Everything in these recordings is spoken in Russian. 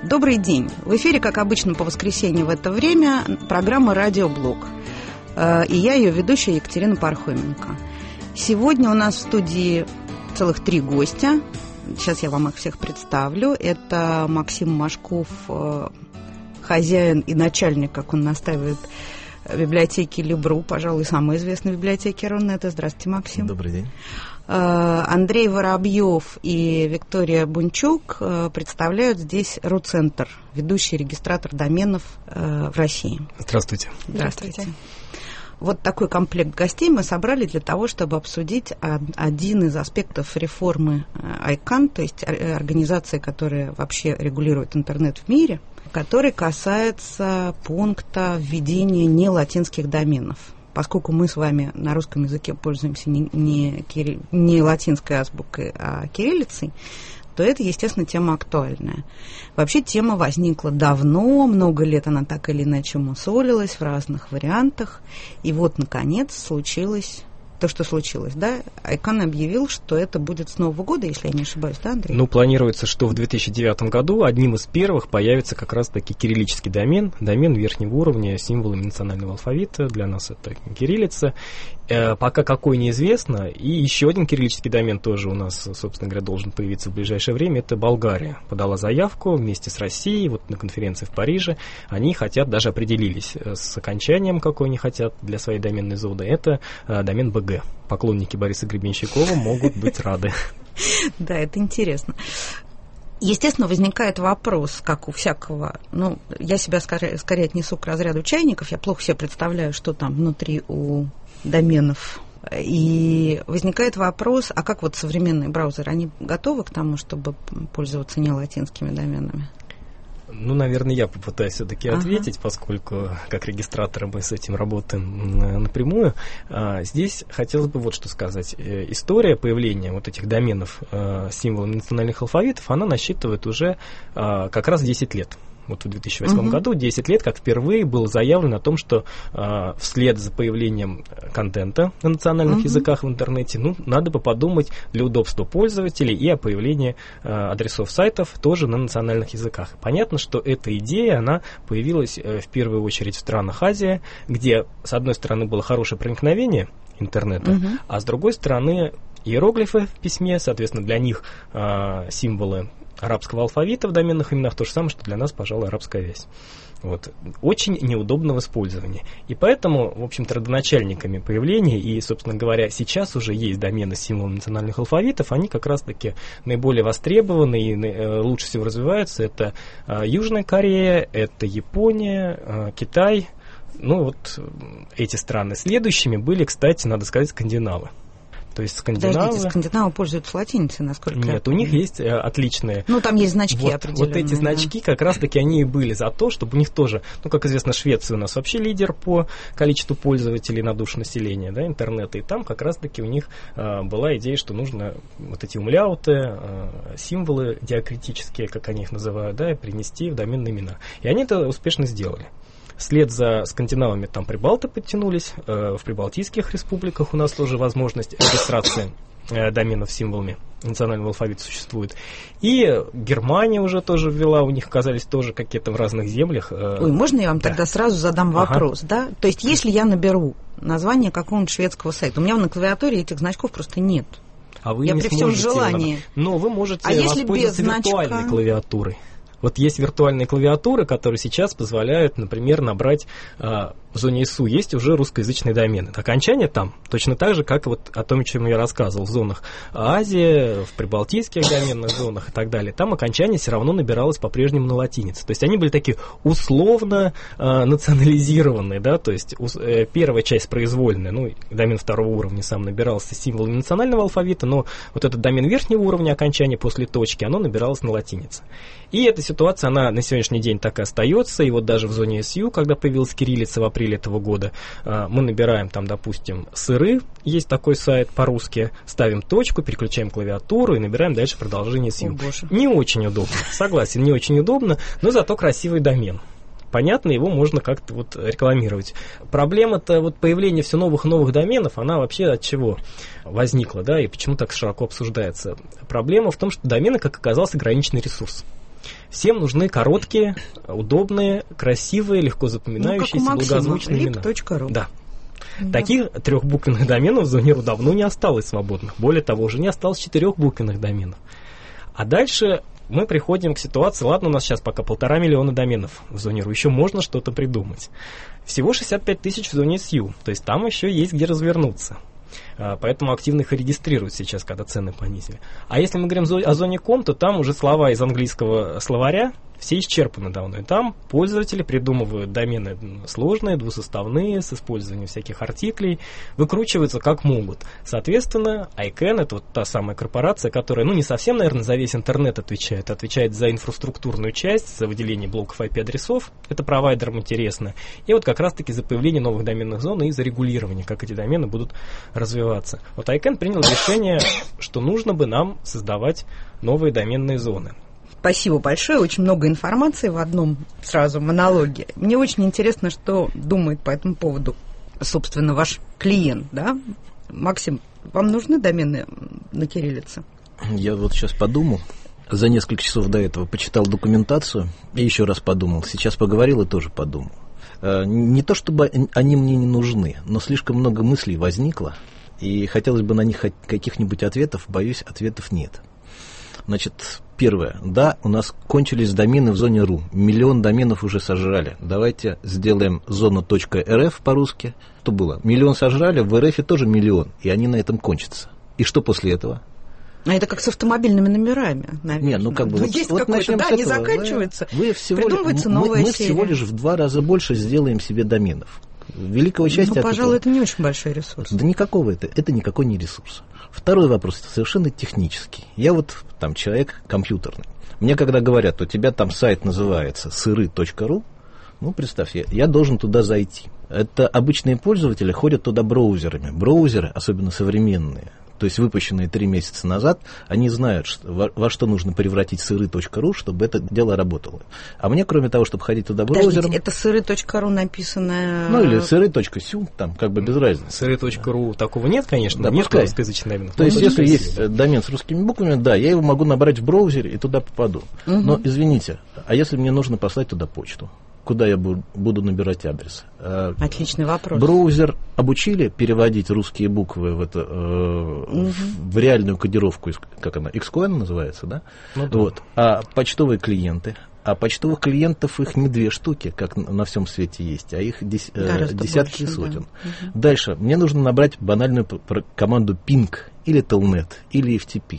Добрый день. В эфире, как обычно, по воскресеньям в это время программа «Радиоблог». И я, ее ведущая, Екатерина Пархоменко. Сегодня у нас в студии целых 3 гостя. Сейчас я вам их всех представлю. Это Максим Машков, хозяин и начальник, как он настаивает, библиотеки Либру, пожалуй, самой известной библиотеки Рунета. Здравствуйте, Максим. Добрый день. Андрей Воробьев и Виктория Бунчук представляют здесь РУ-центр, ведущий регистратор доменов в России. Здравствуйте. Здравствуйте. Вот такой комплект гостей мы собрали для того, чтобы обсудить один из аспектов реформы ICANN, то есть организации, которая вообще регулирует интернет в мире, который касается пункта введения нелатинских доменов. Поскольку мы с вами на русском языке пользуемся не латинской азбукой, а кириллицей, то это, естественно, тема актуальная. Вообще тема возникла давно, много лет она так или иначе мусолилась в разных вариантах. И вот, наконец, случилось то, что случилось, да? ICANN объявил, что это будет с Нового года, если я не ошибаюсь, да, Андрей? Ну, планируется, что в 2009 году одним из первых появится как раз-таки кириллический домен верхнего уровня с символами национального алфавита. Для нас это кириллица. Пока какой неизвестно. И еще один кириллический домен тоже у нас, собственно говоря, должен появиться в ближайшее время. Это Болгария. Подала заявку вместе с Россией, вот на конференции в Париже. Они хотят, даже определились с окончанием, какой они хотят для своей доменной зоны. Это домен БГ. Поклонники Бориса Гребенщикова могут быть рады. Да, это интересно. Естественно, возникает вопрос, как у всякого, я себя скорее отнесу к разряду чайников, я плохо себе представляю, что там внутри у доменов. И возникает вопрос, а как вот современные браузеры, они готовы к тому, чтобы пользоваться нелатинскими доменами? Ну, наверное, я попытаюсь все-таки ответить, поскольку как регистраторы мы с этим работаем напрямую. Здесь хотелось бы вот что сказать. История появления вот этих доменов с символами национальных алфавитов, она насчитывает уже как раз 10 лет. Вот в 2008 году 10 лет, как впервые было заявлено о том, что вслед за появлением контента на национальных языках в интернете, надо бы подумать для удобства пользователей и о появлении адресов сайтов тоже на национальных языках. Понятно, что эта идея, она появилась в первую очередь в странах Азии, где, с одной стороны, было хорошее проникновение интернета, а с другой стороны, иероглифы в письме, соответственно, для них символы арабского алфавита в доменных именах то же самое, что для нас, пожалуй, арабская вязь. Вот. Очень неудобно в использовании. И поэтому, в общем-то, родоначальниками появления, и, собственно говоря, сейчас уже есть домены с символами национальных алфавитов, они как раз-таки наиболее востребованы и лучше всего развиваются. Это Южная Корея, это Япония, Китай. Вот эти страны. Следующими были, кстати, надо сказать, скандинавы. То есть скандинавы пользуются латиницей, насколько я Нет, у них есть отличные... там есть значки определенные. Вот эти значки как раз-таки они и были за то, чтобы у них тоже... как известно, Швеция у нас вообще лидер по количеству пользователей на душу населения, да, интернета. И там как раз-таки у них была идея, что нужно вот эти умляуты, символы диакритические, как они их называют, да, принести в доменные имена. И они это успешно сделали. Вслед за скандинавами там прибалты подтянулись, в прибалтийских республиках у нас тоже возможность регистрации доменов с символами национального алфавита существует. И Германия уже тоже ввела, у них оказались тоже какие-то в разных землях. Ой, можно я вам тогда сразу задам вопрос, да? То есть, если я наберу название какого-нибудь шведского сайта, у меня на клавиатуре этих значков просто нет. А вы я не при всем желании. Но вы можете воспользоваться виртуальной клавиатурой. Вот есть виртуальные клавиатуры, которые сейчас позволяют, например, набрать в зоне ИСУ. Есть уже русскоязычные домены. Окончание там точно так же, как вот о том, о чем я рассказывал, в зонах Азии, в прибалтийских доменных зонах и так далее. Там окончание все равно набиралось по-прежнему на латинице. То есть они были такие условно национализированные, да, то есть первая часть произвольная, домен второго уровня сам набирался символами национального алфавита, но вот этот домен верхнего уровня окончания после точки, оно набиралось на латинице. И эта ситуация, она на сегодняшний день так и остается. И вот даже в зоне СЮ, когда появилась кириллица в апреле этого года, мы набираем там, допустим, сыры, есть такой сайт по-русски, ставим точку, переключаем клавиатуру и набираем дальше продолжение СЮ. Не очень удобно, согласен, не очень удобно, но зато красивый домен. Понятно, его можно как-то рекламировать. Проблема-то появления все новых и новых доменов, она вообще от чего возникла, да, и почему так широко обсуждается? Проблема в том, что домены, как оказалось, ограниченный ресурс. Всем нужны короткие, удобные, красивые, легко запоминающиеся, благозвучные имена. Lip.ru. Да. Таких трехбуквенных доменов в зоне РУ давно не осталось свободных. Более того, уже не осталось четырехбуквенных доменов. А дальше мы приходим к ситуации, ладно, у нас сейчас пока 1,5 миллиона доменов в зоне РУ, еще можно что-то придумать. Всего 65 тысяч в зоне СЮ, то есть там еще есть где развернуться. Поэтому активно их регистрируют сейчас, когда цены понизили. А если мы говорим о зоне ком, то там уже слова из английского словаря все исчерпаны давно. И там пользователи придумывают домены сложные, двусоставные, с использованием всяких артиклей, выкручиваются как могут. Соответственно, ICANN — это вот та самая корпорация, которая, не совсем, наверное, за весь интернет отвечает за инфраструктурную часть, за выделение блоков IP-адресов. Это провайдерам интересно. И вот как раз-таки за появление новых доменных зон и за регулирование, как эти домены будут развиваться. Вот ICANN принял решение, что нужно бы нам создавать новые доменные зоны. Спасибо большое. Очень много информации в одном сразу монологе. Мне очень интересно, что думает по этому поводу, собственно, ваш клиент, да? Максим, вам нужны домены на кириллице? Я вот сейчас подумал. За несколько часов до этого почитал документацию и еще раз подумал. Сейчас поговорил и тоже подумал. Не то чтобы они мне не нужны, но слишком много мыслей возникло, и хотелось бы на них каких-нибудь ответов. Боюсь, ответов нет. Значит, первое. Да, у нас кончились домены в зоне РУ. 1 миллион доменов уже сожрали. Давайте сделаем зона.рф по-русски. Что было? 1 миллион сожрали, в РФе тоже 1 миллион, и они на этом кончатся. И что после этого? А это как с автомобильными номерами, наверное. Нет, есть какой-то, да, не заканчивается, придумывается новая серия. Мы всего лишь в 2 раза больше сделаем себе доменов. Великого счастья. Пожалуй, это не очень большой ресурс. Да никакого это никакой не ресурс. Второй вопрос, совершенно технический. Я вот там человек компьютерный. Мне когда говорят, у тебя там сайт называется сыры.ру, представь, я должен туда зайти. Это обычные пользователи ходят туда браузерами. Браузеры, особенно современные, то есть выпущенные 3 месяца назад, они знают, во что нужно превратить сыры.ру, чтобы это дело работало. А мне, кроме того, чтобы ходить туда браузером... Подождите, это сыры.ру написано... или сыры.сю, там как бы без разницы. Сыры.ру такого нет, конечно, да, нет русскоязычных доменов. То есть, если есть домен с русскими буквами, да, я его могу набрать в браузере и туда попаду. Угу. Но, извините, а если мне нужно послать туда почту? Куда я буду набирать адрес? Отличный вопрос. Браузер обучили переводить русские буквы в реальную кодировку, как она, XCON называется, да? Да. Вот. А почтовые клиенты? А почтовых клиентов их не 2 штуки, как на всем свете есть, а их десятки и сотен. Да. Дальше. Мне нужно набрать банальную команду ping или telnet или FTP.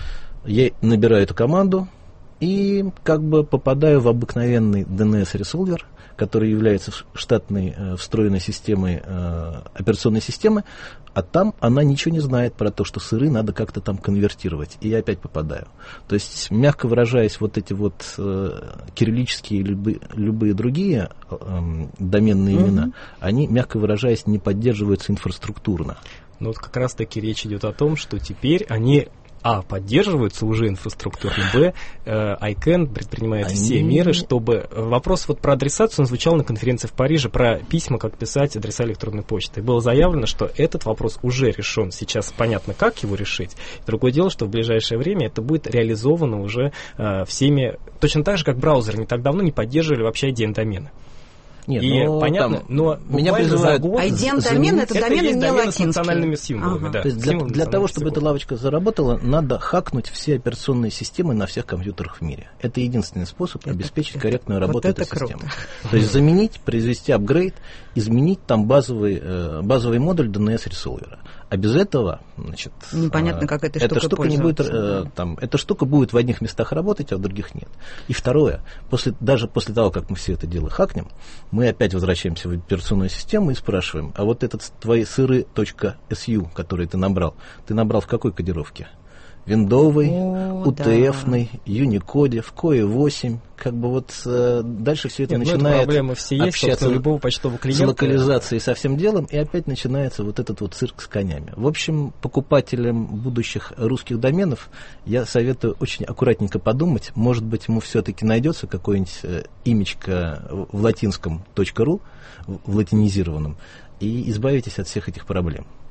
Я набираю эту команду и как бы попадаю в обыкновенный DNS-ресолвер, который является штатной встроенной системой операционной системы, а там она ничего не знает про то, что сыры надо как-то там конвертировать, и я опять попадаю. То есть, мягко выражаясь, вот эти вот кириллические и любые другие доменные имена, они, мягко выражаясь, не поддерживаются инфраструктурно. Но вот как раз-таки речь идет о том, что теперь они поддерживаются уже инфраструктурно, ICANN предпринимает все меры, чтобы... Вопрос вот про адресацию, он звучал на конференции в Париже, про письма, как писать адреса электронной почты. И было заявлено, что этот вопрос уже решен. Сейчас понятно, как его решить. Другое дело, что в ближайшее время это будет реализовано уже всеми... Точно так же, как браузеры не так давно не поддерживали вообще IDN-домены. Нет, понятно, но меня призывают... IDN-домен — это домены не латинские. С национальными символами, да. То есть для того, чтобы эта лавочка заработала, надо хакнуть все операционные системы на всех компьютерах в мире. Это единственный способ обеспечить корректную работу этой системы. То есть заменить, произвести апгрейд, изменить там базовый модуль DNS-ресолвера. А без этого, значит, непонятно, как эта штука не будет, эта штука будет в одних местах работать, а в других нет. И второе, даже после того, как мы все это дело хакнем, мы опять возвращааемся в операционную систему и спрашиваем, а вот этот твои сыры.su, который ты набрал в какой кодировке? Виндовый, UTF-ный, Unicode, в COE8, как бы вот дальше все это начинает проблемы все есть, общаться любого почтового клиента. С локализацией со всем делом, и опять начинается вот этот вот цирк с конями. В общем, покупателям будущих русских доменов я советую очень аккуратненько подумать, может быть, ему все-таки найдется какое-нибудь имечко в латинском .ру, в латинизированном, и избавитесь от всех этих проблем.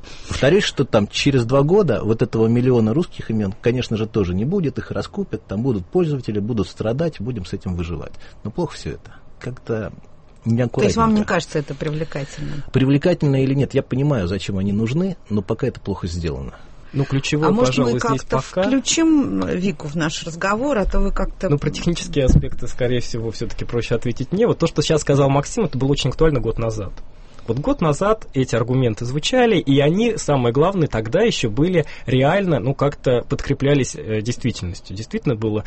Повторюсь, что там через 2 года вот этого миллиона русских имен, конечно же, тоже не будет, их раскупят, там будут пользователи, будут страдать, будем с этим выживать. Но плохо все это. Как-то неаккуратненько. То есть вам не кажется это привлекательным? Привлекательно или нет, я понимаю, зачем они нужны, но пока это плохо сделано. Ну, ключевое, пожалуй, здесь пока... может, мы как-то включим Вику в наш разговор, а то вы как-то... Ну, про технические аспекты, скорее всего, все-таки проще ответить мне. Вот то, что сейчас сказал Максим, это было очень актуально год назад. Вот год назад эти аргументы звучали, и они, самое главное, тогда еще были реально, ну, как-то подкреплялись действительностью. Действительно было,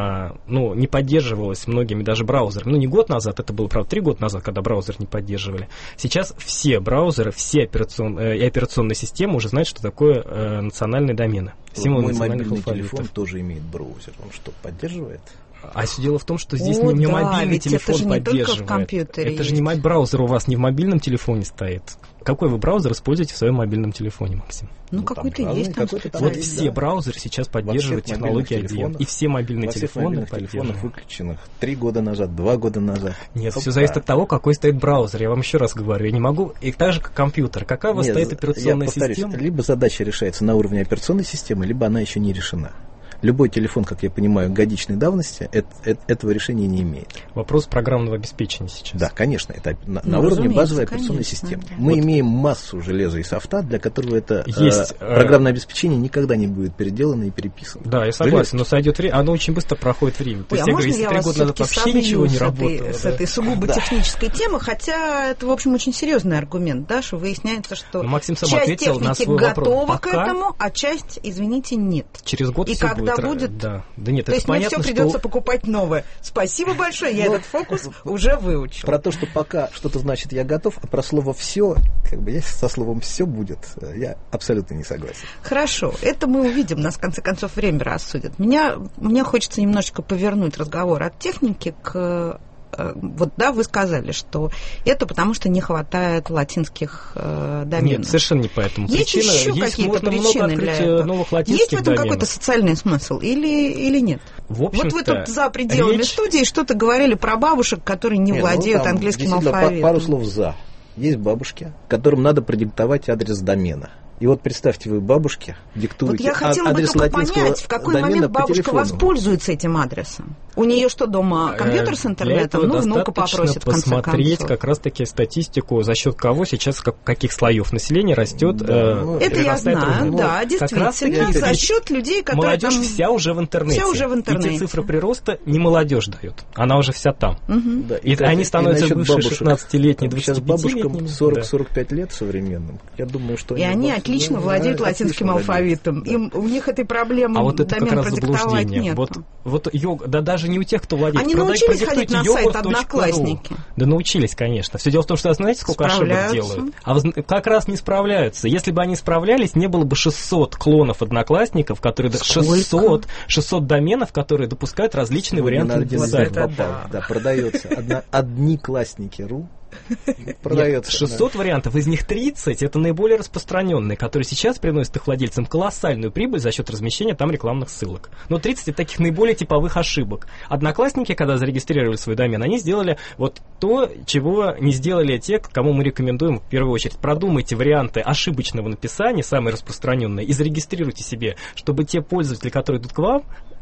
ну, не поддерживалось многими даже браузерами. Ну, не год назад, это было, правда, 3 года назад, когда браузер не поддерживали. Сейчас все браузеры, все операционные системы уже знают, что такое национальные домены. Мой мобильный телефон тоже имеет браузер. Он что, поддерживает? А все дело в том, что здесь не мобильный телефон это же не поддерживает. Только в компьютере это же не браузер у вас не в мобильном телефоне стоит. Какой вы браузер используете в своем мобильном телефоне, Максим? Ну, какой-то есть там Вот все браузеры сейчас поддерживают технологии IDM. И все мобильные телефоны поддерживают. Выключенных 3 года назад, 2 года назад. Нет, все зависит от того, какой стоит браузер. Я вам еще раз говорю, я не могу... И так же, как компьютер. Какая у вас стоит операционная система? Либо задача решается на уровне операционной системы, либо она еще не решена. Любой телефон, как я понимаю, годичной давности этого решения не имеет. Вопрос программного обеспечения сейчас. Да, конечно, это на уровне базовой операционной системы. Да. Мы имеем массу железа и софта, для которого это программное обеспечение никогда не будет переделано и переписано. Да, я согласен, но сойдет время, оно очень быстро проходит время. То есть, я говорю, если 3 года назад вообще ничего не работало. С этой сугубо технической темы, хотя это, в общем, очень серьезный аргумент, да, что выясняется, что часть техники готова к этому, а часть, извините, нет. Через год все будет. Будет... Да нет, то есть мне все придется покупать новое. Спасибо большое, я этот фокус уже выучил. Про то, что пока что-то значит я готов, а про слово «все», как бы если со словом «все» будет, я абсолютно не согласен. Хорошо, это мы увидим, нас в конце концов время рассудит. Мне хочется немножечко повернуть разговор от техники к... Вот, да, вы сказали, что это потому, что не хватает латинских доменов. Нет, совершенно не поэтому. Есть еще какие-то причины для этого? Новых латинских есть в этом доменов. Какой-то социальный смысл или нет? В общем-то, вот вы тут за пределами студии что-то говорили про бабушек, которые не владеют английским алфавитом. Пару слов «за». Есть бабушки, которым надо продиктовать адрес домена. И вот представьте, вы бабушке диктуете адрес латинского домена. Вот я хотела бы только понять, в какой момент бабушка воспользуется этим адресом. У нее что, дома компьютер с интернетом? Ну, внука попросит, в конце концов. Посмотреть как раз-таки статистику, за счет кого сейчас, каких слоев населения растет. Это я знаю, да, действительно, за счет людей, которые... Молодежь вся уже в интернете. Вся уже в интернете. Эти цифры прироста не молодежь дает, она уже вся там. И они становятся выше 16-летней, 25-летними. Сейчас бабушкам 40-45 лет современным. Я думаю, что... И они отлично владеют латинским алфавитом. У них этой проблемы домен продиктовать нет. Вот даже не у тех, кто владеет. Они научились ходить на сайт Одноклассники? Да научились, конечно. Все дело в том, что, знаете, сколько ошибок делают? А как раз не справляются. Если бы они справлялись, не было бы 600 клонов Одноклассников, которые... 600 доменов, которые допускают различные варианты дизайна. Да, продается. Одниклассники.ру. Продается. 600 вариантов, из них 30 это наиболее распространенные, которые сейчас приносят их владельцам колоссальную прибыль за счет размещения там рекламных ссылок. Но 30 это таких наиболее типовых ошибок. Одноклассники, когда зарегистрировали свой домен, они сделали вот то, чего не сделали те, кому мы рекомендуем в первую очередь. Продумайте варианты ошибочного написания, самые распространенные, и зарегистрируйте себе, чтобы те пользователи, которые идут к вам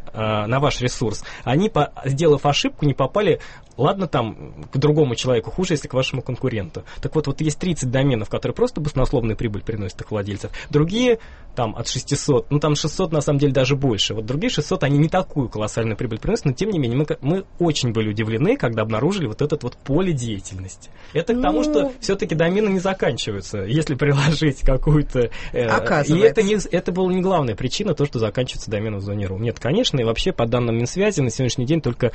на ваш ресурс, они, сделав ошибку, не попали, ладно, там, к другому человеку, хуже, если к вашему конкуренту. Так вот есть 30 доменов, которые просто баснословную прибыль приносят их владельцев. Другие, там, от 600, ну, там 600, на самом деле, даже больше. Вот другие 600, они не такую колоссальную прибыль приносят, но, тем не менее, мы очень были удивлены, когда обнаружили вот это вот поле деятельности. Это к тому, что все-таки домены не заканчиваются, если приложить какую-то... Оказывается. И это была не главная причина, то, что заканчивается домен в зоне .ру. Нет, конечно, и вообще, по данным Минсвязи, на сегодняшний день только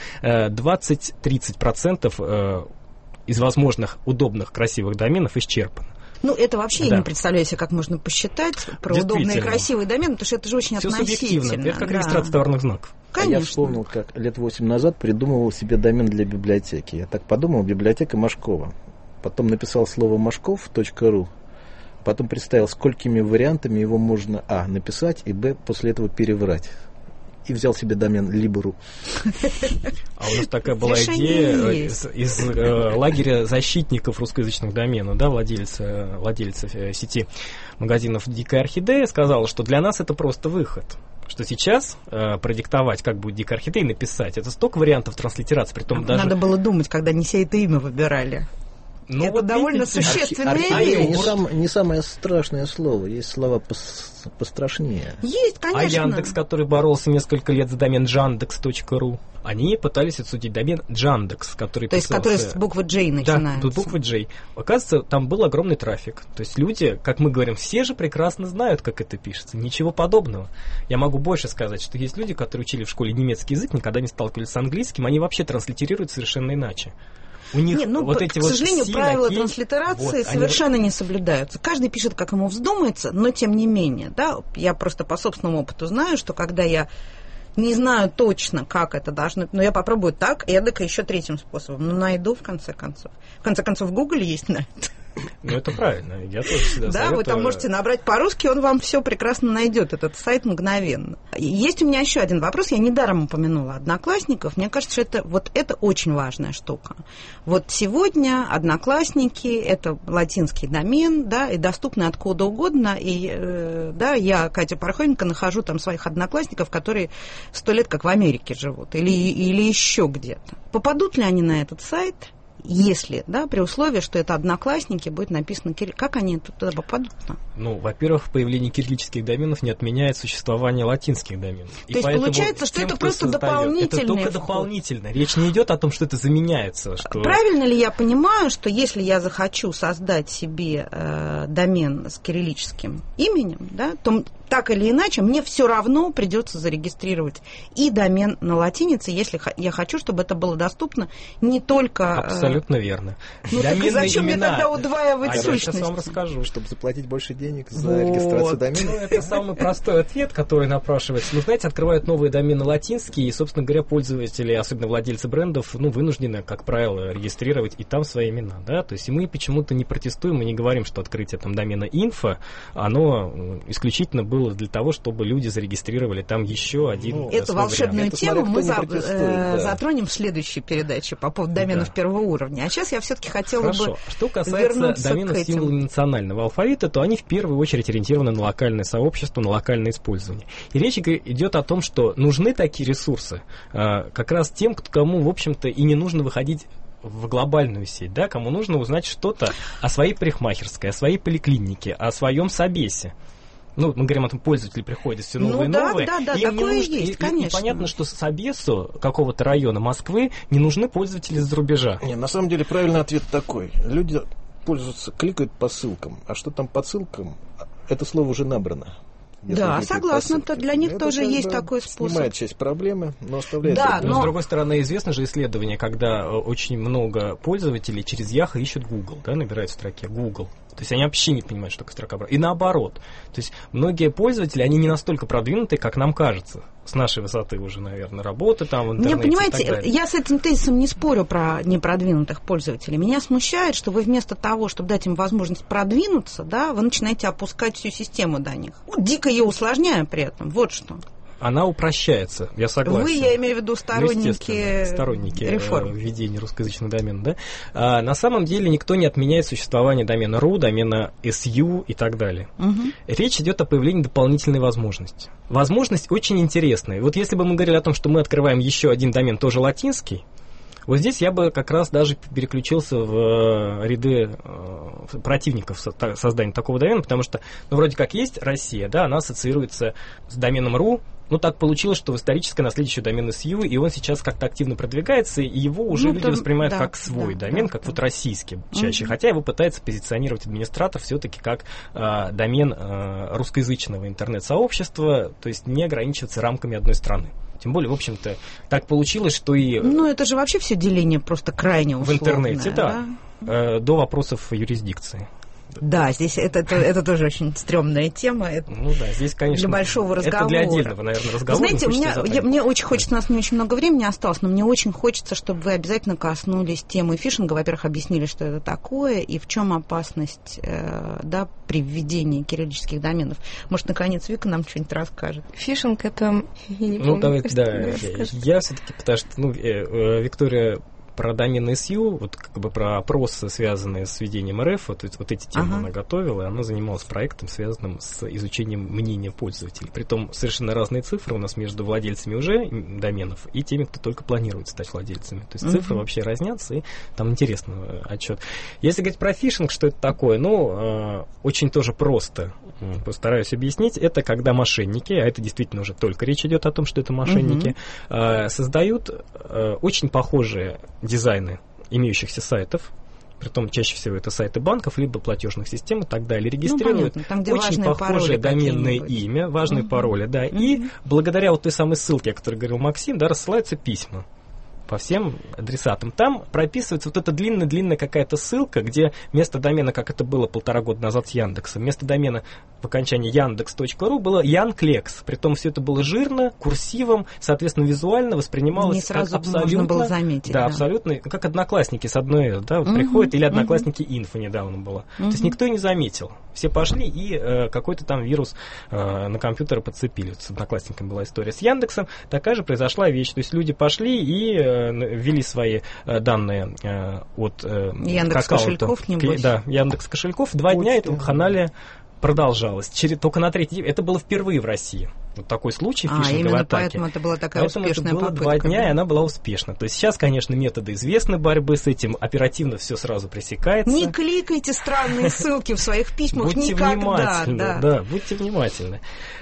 20-30% из возможных удобных, красивых доменов исчерпано. Ну, это вообще я не представляю себе, как можно посчитать про удобные и красивые домены, потому что это же очень все относительно. Субъективно. Это как регистрация товарных знаков. Конечно. Я вспомнил, как лет 8 назад придумывал себе домен для библиотеки. Я так подумал, библиотека Машкова. Потом написал слово машков.ру. Потом представил, сколькими вариантами его можно написать, и после этого переврать. и взял себе домен Libre.ru. А у нас такая была идея из лагеря защитников русскоязычных доменов, да, владельца сети магазинов «Дикая орхидея» сказала, что для нас это просто выход. Что сейчас продиктовать, как будет «Дикая орхидея», написать, это столько вариантов транслитерации, притом даже... Надо было думать, когда не все это имя выбирали. Ну, это вот довольно существенная вещь. Не самое страшное слово, есть слова пострашнее. Есть, конечно. А Яндекс, который боролся несколько лет за домен jandex.ru, они пытались отсудить домен Jandex, который то есть, который с буквы J начинается. Да, с буквы J. Оказывается, там был огромный трафик. То есть люди, как мы говорим, все же прекрасно знают, как это пишется. Ничего подобного. Я могу больше сказать, что есть люди, которые учили в школе немецкий язык, никогда не сталкивались с английским, они вообще транслитерируют совершенно иначе. У них к сожалению, правила транслитерации совершенно не соблюдаются. Каждый пишет, как ему вздумается, но тем не менее, да, я просто по собственному опыту знаю, что когда я не знаю точно, как это должно, но я попробую так, эдак еще третьим способом, но найду в конце концов. В конце концов, в Google есть на это. Ну, это правильно. Я тоже всегда да, советую. Вы там можете набрать по-русски, он вам все прекрасно найдет, этот сайт мгновенно. Есть у меня еще один вопрос, я недаром упомянула Одноклассников. Мне кажется, что это очень важная штука. Вот сегодня Одноклассники — это латинский домен, да, и доступный откуда угодно. И да, я, Катя Пархоменко, нахожу там своих одноклассников, которые 100 лет как в Америке живут, или еще где-то. Попадут ли они на этот сайт? Если, да, при условии, что это Одноклассники, будет написано кириллицей. Как они туда попадут-то? Ну, во-первых, появление кириллических доменов не отменяет существование латинских доменов. То есть получается, что это просто дополнительный Это только вход. Дополнительно. Речь не идет о том, что это заменяется. Что... Правильно ли я понимаю, что если я захочу создать себе домен с кириллическим именем, да, то так или иначе мне все равно придется зарегистрировать и домен на латинице, если я хочу, чтобы это было доступно не только... Абсолютно верно. Ну так зачем мне тогда удваивать сущность? Я сейчас вам расскажу. Чтобы заплатить больше денег за регистрацию домена? Ну, это самый простой ответ, который напрашивается. Ну, знаете, открывают новые домены латинские, и, собственно говоря, пользователи, особенно владельцы брендов, вынуждены, как правило, регистрировать и там свои имена. Да? То есть и мы почему-то не протестуем, мы не говорим, что открытие там домена инфо, оно исключительно было для того, чтобы люди зарегистрировали там еще один. Эту волшебную тему мы затронем в следующей передаче по поводу доменов первого уровня. А сейчас я все-таки хотела бы Что касается доменов с символами национального алфавита, то они в первую очередь ориентированы на локальное сообщество, на локальное использование. И речь идет о том, что нужны такие ресурсы как раз тем, кому, в общем-то, и не нужно выходить в глобальную сеть, да, кому нужно узнать что-то о своей парикмахерской, о своей поликлинике, о своем собесе. Ну, мы говорим о том, пользователи приходят все новые и новые. Да, такое есть, конечно. И понятно, что собесу какого-то района Москвы не нужны пользователи из-за рубежа. Не, на самом деле правильный ответ такой. Люди пользуются, кликают по ссылкам. А что там по ссылкам, это слово уже набрано. Да, согласна, то для них тоже есть такой способ. Снимает часть проблемы, но оставляет... Да, но с другой стороны, известно же исследование, когда очень много пользователей через Yahoo ищут Google, да, набирают в строке Google. То есть они вообще не понимают, что такое строка. И наоборот. То есть многие пользователи, они не настолько продвинутые, как нам кажется. С нашей высоты уже, наверное, работы там в интернете. Понимаете, я с этим тезисом не спорю про непродвинутых пользователей. Меня смущает, что вы вместо того, чтобы дать им возможность продвинуться, да, вы начинаете опускать всю систему до них. Дико ее усложняя при этом. Вот что. Она упрощается, я согласен. Вы, я имею в виду, сторонники реформ. Введения русскоязычного домена, да? На самом деле никто не отменяет существование домена .ru, домена .su и так далее. Угу. Речь идет о появлении дополнительной возможности. Возможность очень интересная. Вот если бы мы говорили о том, что мы открываем еще один домен, тоже латинский, вот здесь я бы как раз даже переключился в ряды противников создания такого домена, потому что, вроде как есть Россия, да, она ассоциируется с доменом .ru. Ну, так получилось, что в историческое наследие еще домен SU, и он сейчас как-то активно продвигается, и его уже люди воспринимают как свой домен, как вот российский чаще. Хотя его пытается позиционировать администратор все-таки как домен русскоязычного интернет-сообщества, то есть не ограничиваться рамками одной страны. Тем более, в общем-то, так получилось, что и... Ну, это же вообще все деление просто крайне условное. В интернете, да. До вопросов юрисдикции. Да, здесь это тоже очень стрёмная тема. Ну да, здесь, конечно, для большого разговора. Это для отдельного, наверное, разговора. Знаете, мне очень хочется, у нас не очень много времени осталось, но мне очень хочется, чтобы вы обязательно коснулись темы фишинга. Во-первых, объяснили, что это такое и в чем опасность при введении кириллических доменов. Может, наконец, Вика нам что-нибудь расскажет. Фишинг — это... давайте, я все-таки, потому что, Виктория про домен SU, вот как бы про опросы, связанные с введением РФ, вот эти темы она готовила, и она занималась проектом, связанным с изучением мнения пользователей. Притом совершенно разные цифры у нас между владельцами уже доменов и теми, кто только планирует стать владельцами. То есть цифры вообще разнятся, и там интересный отчет. Если говорить про фишинг, что это такое? Очень тоже просто. Постараюсь объяснить. Это когда мошенники, а это действительно уже только речь идет о том, что это мошенники, создают очень похожие дизайны имеющихся сайтов, притом чаще всего это сайты банков, либо платежных систем и так далее, регистрируют там, очень похожее доменное имя, важные пароли, да, и благодаря вот той самой ссылке, о которой говорил Максим, рассылаются письма по всем адресатам. Там прописывается вот эта длинная какая-то ссылка, где вместо домена, как это было 1,5 года назад с Яндексом, вместо домена в окончании yandex.ru было Яnkлекс. Притом все это было жирно, курсивом, соответственно, визуально воспринималось не сразу как абсолютно... можно было заметить. Да, абсолютно, как Одноклассники с одной, приходят, или Одноклассники Инфо недавно было. То есть никто и не заметил. Все пошли и какой-то там вирус на компьютеры подцепили. С Одноклассниками была история. С Яндексом такая же произошла вещь. То есть люди пошли и ввели свои данные от Яндекс.Кошельков, небось. Да, Яндекс.Кошельков. 2 дня эта вакханалия продолжалась. Только на 3-й день. Это было впервые в России. Вот такой случай фишинговой атаки. Поэтому это была такая успешная попытка. Это было 2 дня, и она была успешна. То есть сейчас, конечно, методы известны борьбы с этим. Оперативно все сразу пресекается. Не кликайте странные ссылки в своих письмах будьте никогда. Внимательны, будьте внимательны.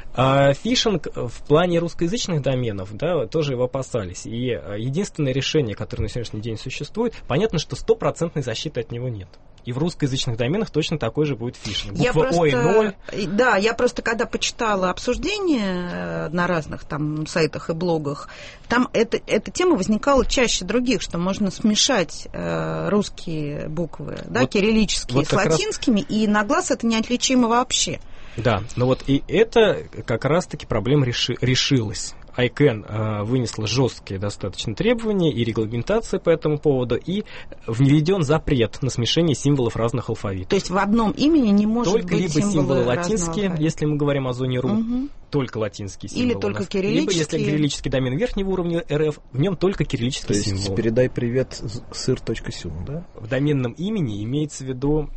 Фишинг в плане русскоязычных доменов, тоже его опасались. И единственное решение, которое на сегодняшний день существует, понятно, что 100% защиты от него нет. И в русскоязычных доменах точно такой же будет фишинг. Буква О и 0. Да, я просто когда почитала обсуждения на разных там сайтах и блогах, там эта тема возникала чаще других, что можно смешать русские буквы, кириллические с латинскими, и на глаз это неотличимо вообще. Да, но и это как раз-таки проблема решилась. ICANN вынесла жесткие достаточно требования и регламентации по этому поводу, и введен запрет на смешение символов разных алфавитов. То есть в одном имени не может только быть либо символы латинские, если мы говорим о зоне РУ, только латинские символы. Или только кириллические. Либо если кириллический домен верхнего уровня РФ, в нем только кириллические символы. То есть передай привет сыр.сюм, да? В доменном имени имеется в виду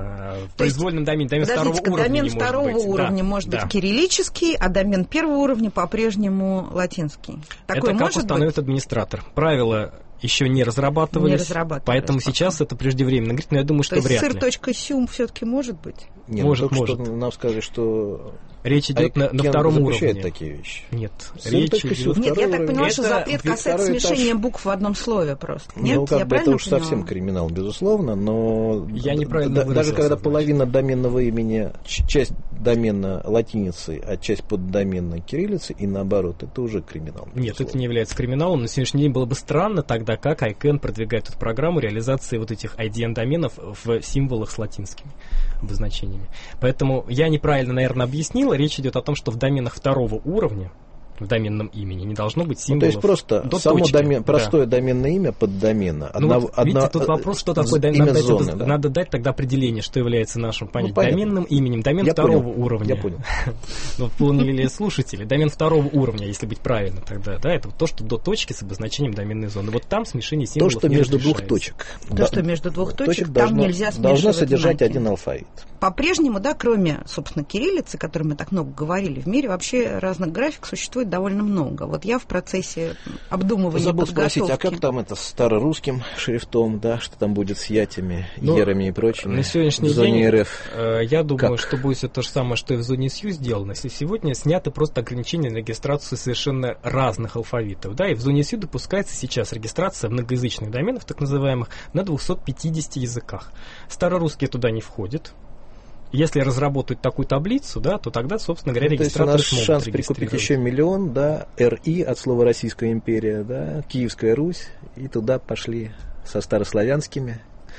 в произвольном домене, домен второго уровня может быть кириллический, а домен первого уровня по-прежнему латинский. Такое это как установит администратор. Правила еще не разрабатывались, поэтому сейчас это преждевременно. Говорит, я думаю, что вряд ли. Сыр.сюм все-таки может быть? Нет, может. Нам сказали, что речь идет на втором уровне. Такие вещи. Нет, речь идет... Нет, я так понимаю, что запрет касается смешения букв в одном слове просто. Нет, я это уж совсем криминал, безусловно, но я неправильно даже когда половина доменного имени, часть домена латиницей, а часть поддоменной кириллицей, и наоборот, это уже криминал. Безусловно. Нет, это не является криминалом. На сегодняшний день было бы странно тогда, как ICANN продвигает эту программу реализации вот этих IDN-доменов в символах с латинскими обозначениями. Поэтому я неправильно, наверное, объяснил. Речь идет о том, что в доменах второго уровня, в доменном имени, не должно быть символов. То есть просто само простое доменное имя поддомена. Видите, тут вопрос, что такое домен. Надо дать тогда определение, что является нашим доменным именем. Домен второго уровня. Я понял. Поняли ли слушатели? Домен второго уровня, если быть правильно тогда. Это то, что до точки с обозначением доменной зоны. Вот там смешение символов то, что между двух точек. То, что между двух точек, там нельзя смешивать. Должно содержать один алфавит. По-прежнему, кроме, собственно, кириллицы, о которой мы так много говорили, в мире вообще разных график существует довольно много. Вот я в процессе обдумывания забыл подготовки... спросить, а как там это с старорусским шрифтом, что там будет с ятями, ерами и прочими? На сегодняшний день РФ? Я думаю, что будет то же самое, что и в зоне СЮ сделано. Если сегодня сняты просто ограничения на регистрацию совершенно разных алфавитов. И в зоне СЮ допускается сейчас регистрация многоязычных доменов, так называемых, на 250 языках. Старорусские туда не входят. Если разработают такую таблицу, то тогда, собственно говоря, регистраторы смогут шанс прикупить еще 1 миллион, РИ от слова Российская империя, Киевская Русь, и туда пошли со старославянскими.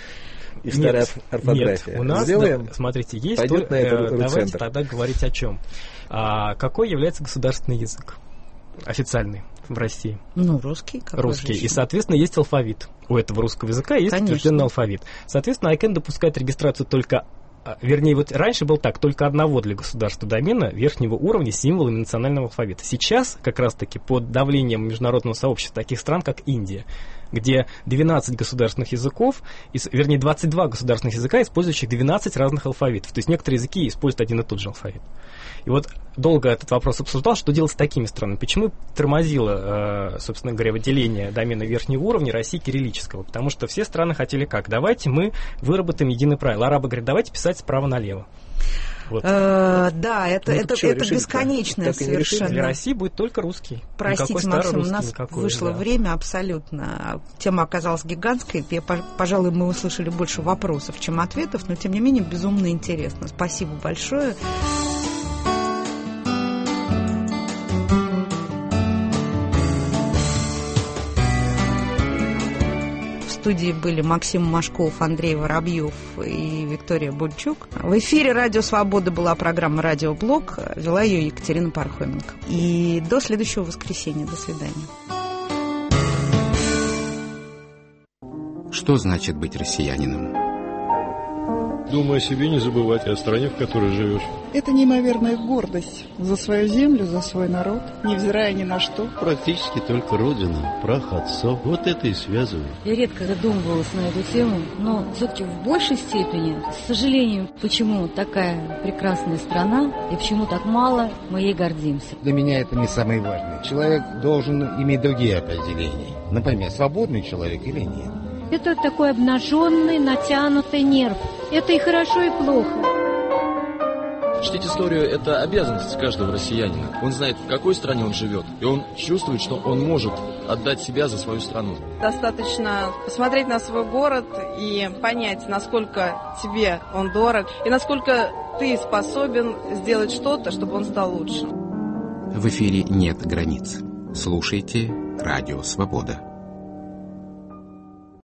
и старая орфография. Нет, у нас, смотрите, есть... Давайте тогда говорить о чем. Какой является государственный язык официальный в России? Русский. Русский. И, соответственно, есть алфавит. У этого русского языка есть утвержденный алфавит. Соответственно, ICANN допускает регистрацию только... Вернее, вот раньше был так, только одного для государства домена верхнего уровня с символами национального алфавита. Сейчас, как раз-таки, под давлением международного сообщества таких стран, как Индия, где 12 государственных языков, вернее, 22 государственных языка, использующих 12 разных алфавитов. То есть некоторые языки используют один и тот же алфавит. И вот долго этот вопрос обсуждал, что делать с такими странами. Почему тормозило, собственно говоря, выделение домена верхнего уровня России кириллического? Потому что все страны хотели как? Давайте мы выработаем единое правило. Арабы говорят, давайте писать справа налево. Вот. Да, это бесконечное совершенно. Для России будет только русский. Простите, Максим, у нас вышло время абсолютно. Тема оказалась гигантской. Пожалуй, мы услышали больше вопросов, чем ответов, но тем не менее безумно интересно. Спасибо большое. В студии были Максим Машков, Андрей Воробьев и Виктория Бульчук. В эфире «Радио Свобода» была программа «Радиоблог». Вела ее Екатерина Пархоменко. И до следующего воскресенья. До свидания. Что значит быть россиянином? Думай о себе, не забывать о стране, в которой живешь. Это неимоверная гордость за свою землю, за свой народ, невзирая ни на что. Практически только родина, прах отцов. Вот это и связывает. Я редко задумывалась на эту тему, но все-таки в большей степени, с сожалением, почему такая прекрасная страна и почему так мало мы ей гордимся. Для меня это не самое важное. Человек должен иметь другие определения. Например, свободный человек или нет. Это такой обнаженный, натянутый нерв. Это и хорошо, и плохо. Чтить историю – это обязанность каждого россиянина. Он знает, в какой стране он живет, и он чувствует, что он может отдать себя за свою страну. Достаточно посмотреть на свой город и понять, насколько тебе он дорог, и насколько ты способен сделать что-то, чтобы он стал лучше. В эфире «Нет границ». Слушайте «Радио Свобода».